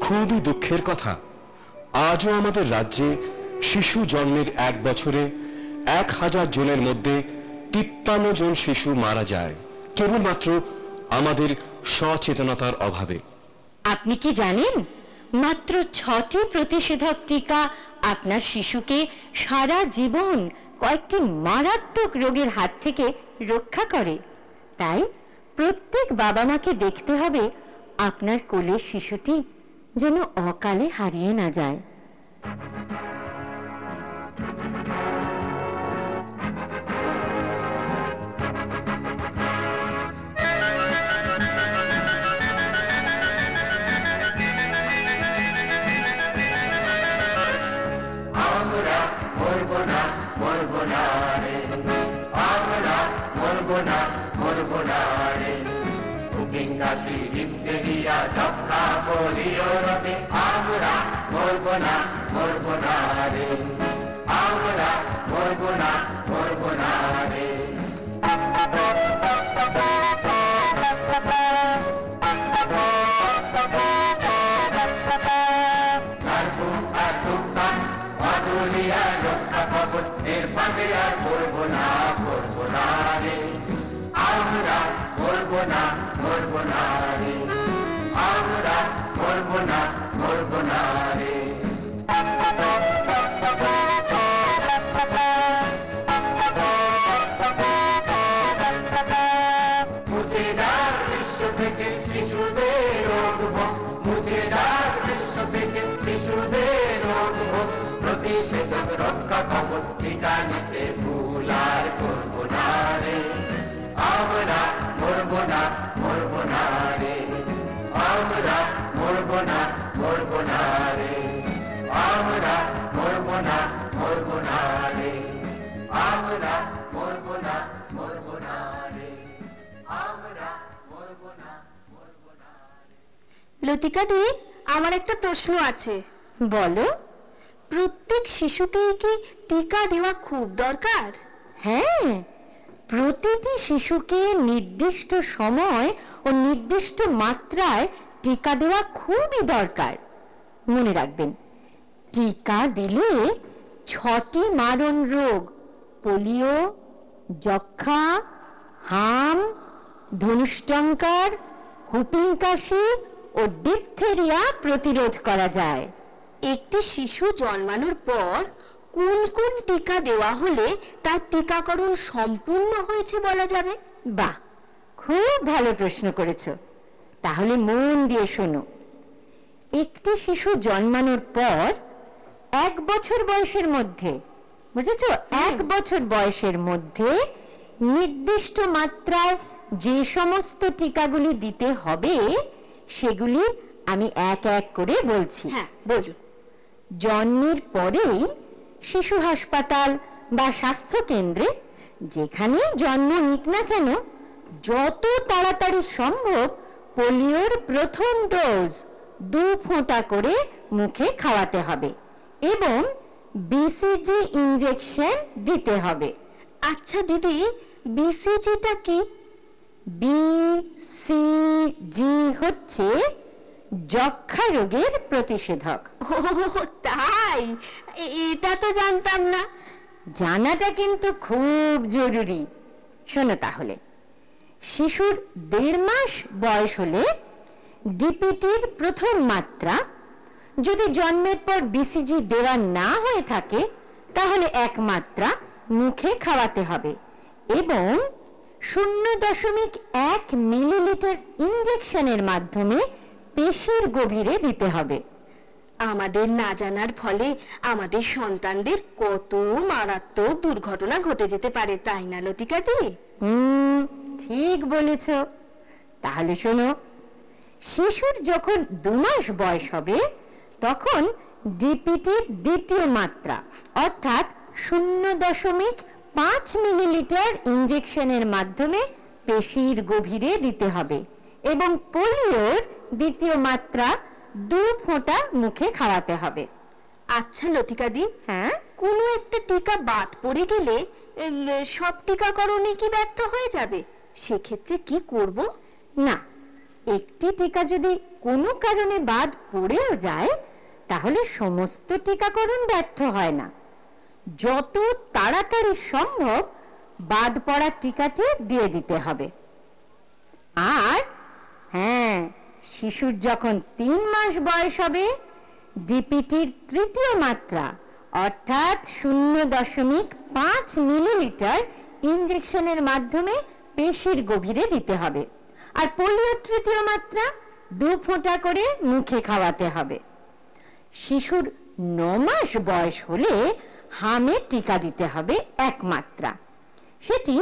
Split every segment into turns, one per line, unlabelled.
খুবই দুঃখের কথা, আজও আমাদের রাজ্যে শিশু জন্মের 1 বছরে 1000 জনের মধ্যে 53 জন শিশু মারা যায়, কেবলমাত্র আমাদের সচেতনতার অভাবে।
আপনি কি জানেন, মাত্র 6টি প্রতিষেধক টিকা আপনার শিশুকে সারা জীবন কয়েকটি মারাত্মক রোগের হাত থেকে রক্ষা করে। তাই প্রত্যেক বাবা মাকে দেখতে হবে আপনার কোলের শিশুটি যেন অকালে হারিয়ে না যায়।
লতিকা দি, আমার একটা প্রশ্ন আছে।
বলো।
প্রত্যেক শিশুকে কি টিকা দেওয়া খুব দরকার?
হ্যাঁ, প্রতিটি শিশুকে নির্দিষ্ট সময় ও নির্দিষ্ট মাত্রায় টিকা দেওয়া খুবই দরকার। মনে রাখবেন, টিকা দিলে 6টি মারণ রোগ পোলিও, যক্ষা, হাম, ধনুষ্টঙ্কার, হুপিং কাশি ও ডিপথেরিয়া প্রতিরোধ করা যায়।
একটি শিশু জন্মানোর পর কোন কোন টিকা দেওয়া হলে তার টিকাকরণ সম্পূর্ণ হয়েছে বলা যাবে?
বাহ, খুব ভালো প্রশ্ন করেছো। তাহলে মন দিয়ে শোনো। একটি শিশু জন্মানোর পর 1 বছর বয়সের মধ্যে, বুঝেছো, 1 বছর বয়সের মধ্যে নির্দিষ্ট মাত্রায় যে সমস্ত টিকাগুলি দিতে হবে সেগুলি আমি এক এক করে বলছি।
হ্যাঁ, বলুন।
জন্মের পরেই শিশু হাসপাতাল বা স্বাস্থ্য কেন্দ্রে যেখানে জন্ম নিক না কেন, যত তাড়াতাড়ি সম্ভব পোলিওর প্রথম ডোজ 2 ফোঁটা করে মুখে খাওয়াতে হবে এবং বিসিজি ইনজেকশন দিতে হবে।
আচ্ছা দিদি, বিসিজিটা কি?
বিসিজি হচ্ছে যক্ষা রোগের প্রতিষেধক।
ও তাই? এটা তো জানতাম না।
জানাটা কিন্তু খুব জরুরি। শোনো তাহলে, শিশুর 1.5 মাস বয়স হলে ডিপিটির প্রথম মাত্রা, যদি জন্মের পর বিসিজি দেওয়া না হয়ে থাকে তাহলে 1 মাত্রা মুখে খাওয়াতে হবে এবং 0.1 মিলিলিটার ইনজেকশনের মাধ্যমে পেশির গভীরে দিতে হবে।
আমাদের না জানার ফলে আমাদের সন্তানদের কত মারাত্মক দুর্ঘটনা ঘটে যেতে পারে, তাই না লতিকা দি?
ঠিক বলেছ। তাহলে শোনো, শিশুর যখন 2 মাস বয়স হবে তখন ডিপিটির দ্বিতীয় মাত্রা অর্থাৎ 0.5 মিলিলিটার ইনজেকশনের মাধ্যমে পেশির গভীরে দিতে হবে এবং পোলিওর দ্বিতীয় মাত্রা 2 ফোঁটা মুখে খাওয়াতে হবে।
আচ্ছা লতিকা দি,
হ্যাঁ,
কোনো একটা টিকা বাদ পড়ে গেলে সব টিকাকরণে কি ব্যর্থ হয়ে যাবে? সেক্ষেত্রে কি করব?
না, একটি টিকা যদি কোনো কারণে বাদ পড়েও যায়, তাহলে সমস্ত টিকাকরণ ব্যর্থ হয় না। যত তাড়াতাড়ি সম্ভব বাদ পড়া টিকাটি দিয়ে দিতে হবে। আর হ্যাঁ, শিশুর যখন 3 মাস বয়স হবে, ডিপিটির তৃতীয় মাত্রা অর্থাৎ 0.5 মিলিলিটার ইনজেকশনের মাধ্যমে পেশির গভীরে দিতে হবে। আর পোলিওর তৃতীয় মাত্রা 2 ফোঁটা করে মুখে খাওয়াতে হবে। শিশুর 9 মাস বয়স হলে হামে টিকা দিতে হবে 1 মাত্রা। সেটি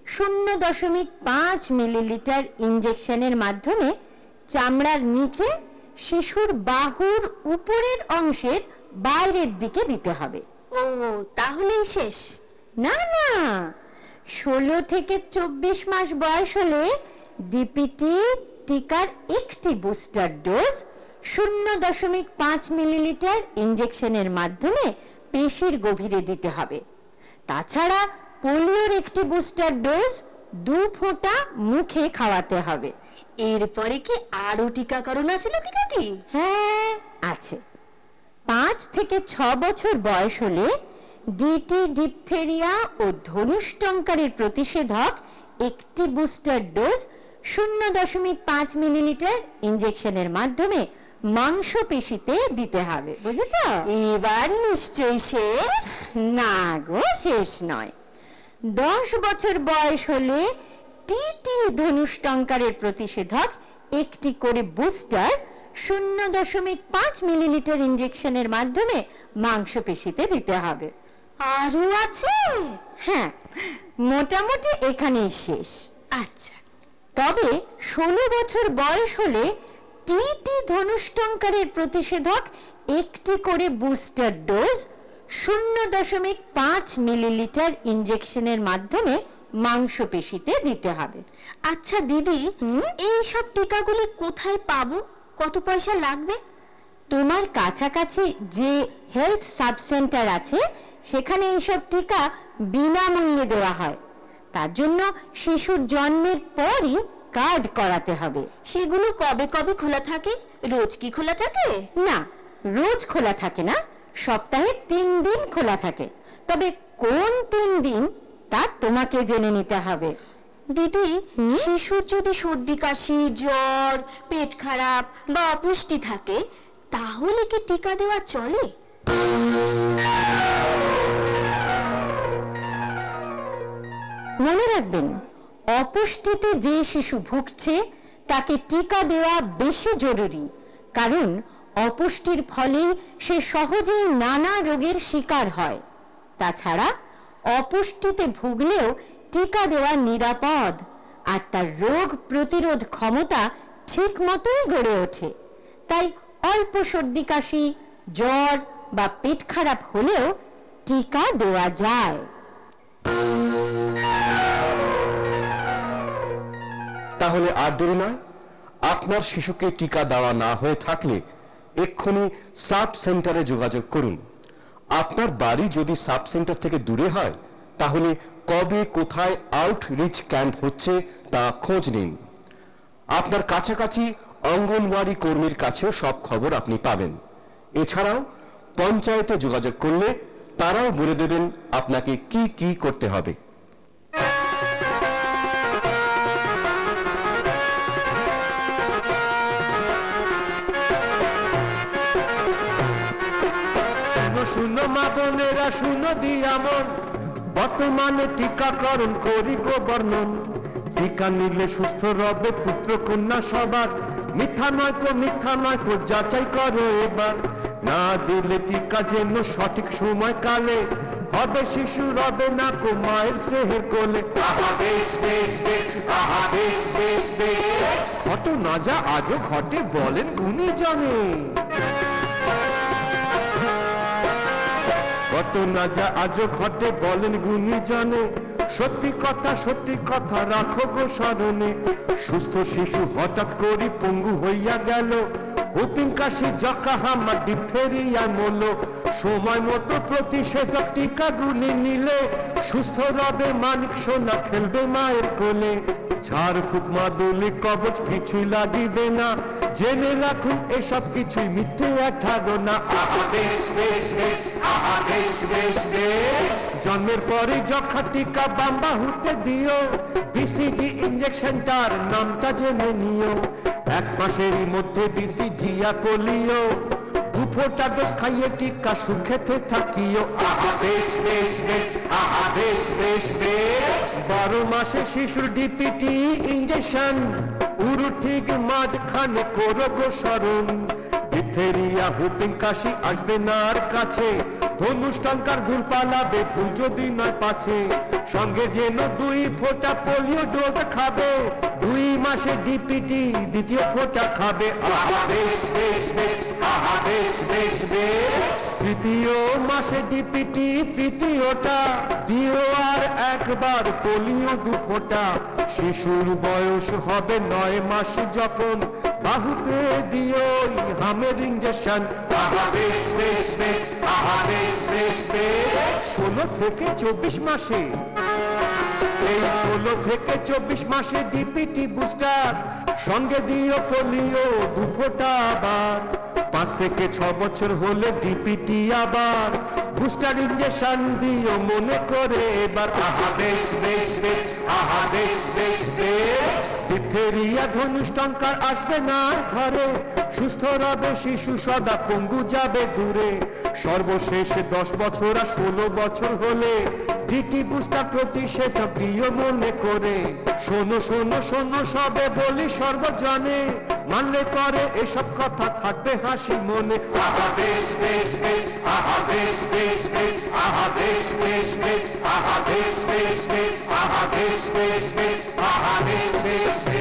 0.5 মিলিলিটার ইনজেকশনের মাধ্যমে চামড়ার নিচে শিশুর বাহুর উপরের অংশের বাইরের দিকে দিতে হবে।
ও, তাহলেই শেষ?
না না, 16 থেকে 24 মাস বয়স হলে ডিপিটি টিকার একটি বুস্টার ডোজ 0.5 মিলিলিটার ইনজেকশনের মাধ্যমে পেশির গভীরে দিতে হবে। তাছাড়া পোলিওর একটি বুস্টার ডোজ 2 ফোঁটা মুখে খাওয়াতে হবে।
এরপরে কি আরো টিকাকরণ আছে লতিকাদি?
হ্যাঁ আছে। 5 থেকে 6 বছর বয়স হলে ডিটি, ডিপথেরিয়া ও ধনুষ্টঙ্কারের প্রতিষেধক একটি বুস্টার ডোজ 0.5 মিলিলিটার ইনজেকশনের মাধ্যমে মাংসপেশিতে দিতে হবে। বুঝেছ?
এবার নিশ্চয়ই শেষ?
না গো, শেষ নয়। 10 বছর বয়স হলে টিটি ধনুষ্টঙ্কারের প্রতিষেধক একটি করে বুস্টার 0.5 মিলিলিটার ইনজেকশনের মাধ্যমে মাংসপেশিতে দিতে হবে।
আরো আছে?
হ্যাঁ, মোটামুটি এখানেই শেষ।
আচ্ছা,
তবে 16 বছর বয়স হলে টিটি ধনুষ্টঙ্কারের প্রতিষেধক একটি করে বুস্টার ডোজ 0.5 মিলিলিটার ইনজেকশনের মাধ্যমে মাংসপেশিতে দিতে হবে।
আচ্ছা দিদি, এই সব টিকাগুলি কোথায় পাবো? কত পয়সা লাগবে?
তোমার কাছাকাছি যে হেলথ সাব সেন্টার আছে, সেখানে এইসব টিকা বিনামূল্যে দেওয়া হয়। তার জন্য শিশুর জন্মের পরই কার্ড করাতে হবে।
সেগুলো কবে কবে খোলা থাকে? রোজ কি খোলা থাকে?
না, রোজ খোলা থাকে না, সপ্তাহে 3 দিন খোলা থাকে। তবে কোন 3 দিন তা তোমাকে জেনে নিতে হবে।
দিদি, শিশুর যদি সর্দি, কাশি, জ্বর, পেট খারাপ বা অপুষ্টি থাকে, তাহলে কি টিকা দেওয়া চলে?
মনে রাখবেন, অপুষ্টিতে যে শিশু ভুগছে তাকে টিকা দেওয়া বেশি জরুরি। কারণ অপুষ্টির ফলে সে সহজেই নানা রোগের শিকার হয়। তাছাড়া অপুষ্টিতে ভুগলেও টিকা দেওয়া নিরাপদ, আর তার রোগ প্রতিরোধ ক্ষমতা ঠিক মতোই গড়ে ওঠে। তাই অল্প সর্দি, কাশি, জ্বর বা পেট খারাপ হলেও টিকা দেওয়া যায়।
তাহলে আর দেরি নয়, আপনার শিশুকে টিকা দেওয়া না হয়ে থাকলে এক্ষুনি সাব সেন্টারে যোগাযোগ করুন। আপনার বাড়ি যদি সাব সেন্টার থেকে দূরে হয়, তাহলে কবে কোথায় আউটরিচ ক্যাম্প হচ্ছে তা খোঁজ নিন। আপনার কাছাকাছি অঙ্গনওয়াড়ি কর্মীর কাছেও সব খবর আপনি পাবেন। এছাড়াও পঞ্চায়েতে যোগাযোগ করলে তারাও বলে দেবেন আপনাকে কি কি করতে হবে।
শুনো মা বোনেরা, শুনো দিয়া মন, বর্তমানে টিকাকরণ করি গো বর্ণন। টিকা নিলে সুস্থ রবে পুত্র কন্যা সবার, মিথ্যা নয় কো, মিথ্যা নয় কো, যাচাই করো এবার। না দিলে টিকা যেন সঠিক সময় কালে, হবে শিশু রবে না কো মায়ের স্নেহের কোলে। কত না যা আজও ঘটে বলেন গুণীজনে, কত না যা আজও ঘটে বলেন গুণীজনে। সত্যি কথা রাখো গো স্মরণে। সুস্থ শিশু হঠাৎ করে পঙ্গু হইয়া গেল, হুপিং কাশি, যক্ষা, হামা, ডিপথেরিয়া, মলো। সময় মতো প্রতিষেধক টিকাগুলি নিলে সুস্থ রবে মানিক সোনা, খেলবে মায়ের কোলে। ঝাড় ফুক, মাদুলি, কবচ কিছুই লাগিবে না, জেনে রাখুন এসব কিছুই মিথ্যে এক ধারণা। আহা বেশ বেশ বেশ, আহা বেশ বেশ বেশ। জন্মের পরে যক্ষা টিকা বাম্বাহুতে দিও, বিসিজি ইঞ্জেকশনটার নামটা জেনে নিও। 1 মাসেরই মধ্যে বিসিজিয়া পোলিও, 2 ফোঁটা ডোজ খাইয়ে টিকা সুখেতে থাকিও। আহা বেশ বেশ বেশ, আহা বেশ বেশ বেশ। 12 মাসে শিশুর ডিপিটি ইঞ্জেকশন, উরু ঠিক মাঝখানে করো গো স্মরণ। ডিপথেরিয়া, হুপিং কাশি আসবে না আর কাছে, ধনুষ্টঙ্কার দূর পালাবে ফুল যদি নয় পাছে। সঙ্গে যেন 2 ফোঁটা পোলিও ডোজ খাবে, 2 মাসে ডিপিটি দ্বিতীয় ফোঁটা খাবে। আহা বেশ বেশ বেশ, আহা বেশ বেশ বেশ। 3য় মাসে ডিপিটি তৃতীয়টা দিও, আর একবার পোলিও 2 ফোঁটা। শিশুর বয়স হবে 9 মাস যখন, বাহুতে দিও হামের ইঞ্জেকশন। আহা বেশ বেশ বেশ, আহা বেশ বেশ বেশ। 16 থেকে 24 মাসে, এই 16 থেকে 24 মাসে ডিপিটি বুস্টার, সঙ্গে দিও পোলিও 2 ফোঁটা আবার। 5 থেকে 6 বছর হলে ডিপিটি আবার, বুস্টার ইঞ্জেকশন দিও মনে করে এবার। আহা বেশ বেশ বেশ, আহা বেশ বেশ বেশ। ডিপথেরিয়া, ধনুষ্টঙ্কার আসবে না ঘরে, সুস্থ রবে শিশু সদা, পঙ্গু যাবে দূরে। সর্বশেষ 10 বছর আর 16 বছর হলে ডিটি বুস্টার প্রতিষেধক দিও মনে করে। শোনো শোনো শোনো সবে বলি সর্বজনে, মানলে করে এসব কথা থাকবে হাসি মনে। আহা বেশ বেশ বেশ, আহা বেশ বেশ বেশ, আহা বেশ বেশ বেশ, আহা বেশ বেশ বেশ, আহা বেশ বেশ বেশ, আহা বেশ বেশ বেশ।